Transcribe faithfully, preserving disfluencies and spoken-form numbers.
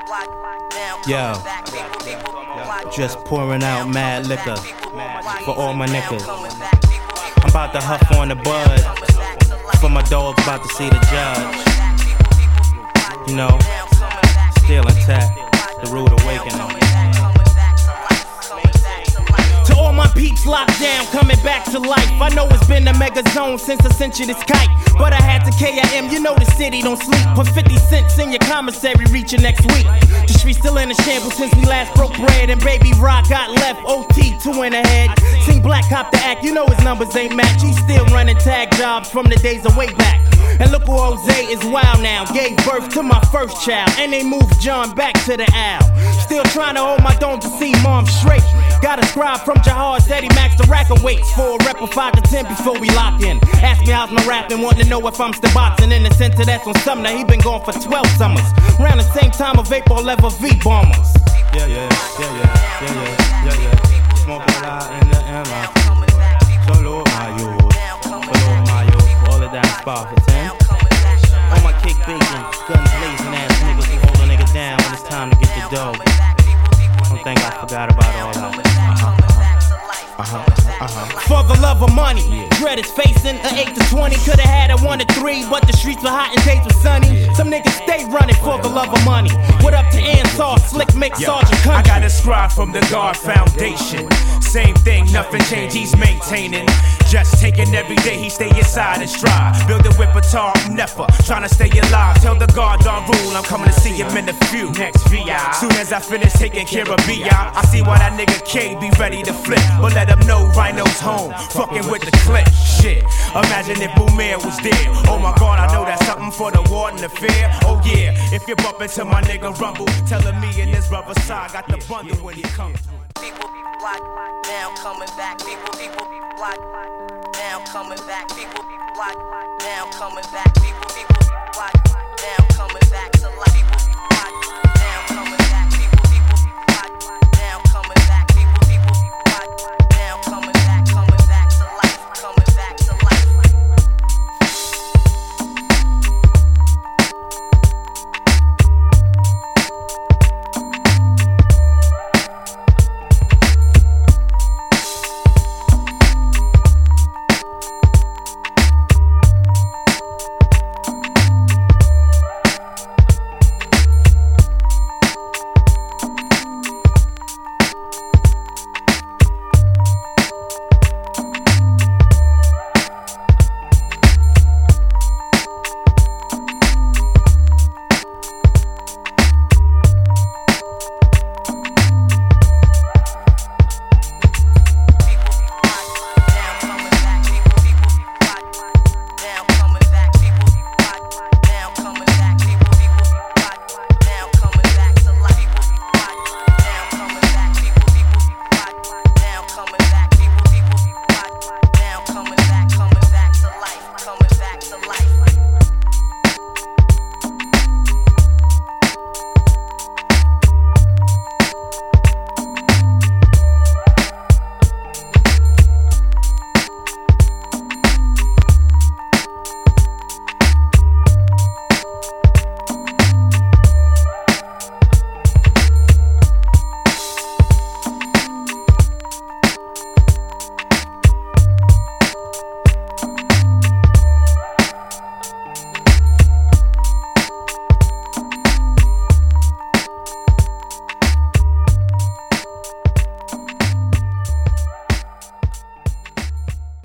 Yo, just pouring out mad liquor for all my niggas. I'm about to huff on the bud for my dogs about to see the judge. You know, still intact, the rude awakening. To all my peeps locked down, coming back to life. I know it's been a mega zone since I sent you this kite, but I had to K I M, you know the city don't sleep. Put fifty cents in your commissary, reaching next week. The street's still in a shambles since we last broke bread, and Baby Rock got left O T two in the head. Sing Black Cop the act, you know his numbers ain't match. He's still running tag jobs from the days of way back. And look who Jose is wild now, gave birth to my first child, and they moved John back to the Al. Still trying to hold my dome to see mom straight. Got a scribe from Jahar, said he maxed the rack of weights for a rep of five to ten before we lock in. Ask me how's my rapping, wanting to know if I'm still boxing. In the center that's on Sumner, he been gone for twelve summers. Around the same time of Vapor level V bombers. Yeah, yeah, yeah, yeah, yeah, yeah, yeah, yeah. Smoking a lot in the M I T. Solo my youth, solo my youth, all of that spot for ten. All my kick bacon, gun blazing ass niggas who hold a nigga down when it's time to get the dough. Don't think I forgot about all that. Uh-huh, uh-huh, uh-huh. For the love of money, yeah. Dread is facing an eight to twenty. Could've had a one to three, but the streets were hot and days were sunny. Yeah. Some niggas stay running for the love of money. What up to Ansar, Slick Mix, Sergeant Country? I got a scribe from the God Foundation. Same thing, nothing changed, he's maintaining. Just taking every day, he stay inside and strive. Building with a tall never, trying to stay alive. Tell the guard don't rule, I'm coming to see him in a few. Next V I. Soon as I finish taking care of B I, I see why that nigga K be ready to flip. But let him know Rhino's home, fucking with the clip. Shit, imagine if Boomer was there. Oh my God, I know that's something for the warden to fear. Oh yeah, if you bump into my nigga Rumble, telling me in this rubber side, got the bundle when he comes. People be black, now coming back. People, people be black, now coming back. People be black, now coming back. People, people be black, now coming back.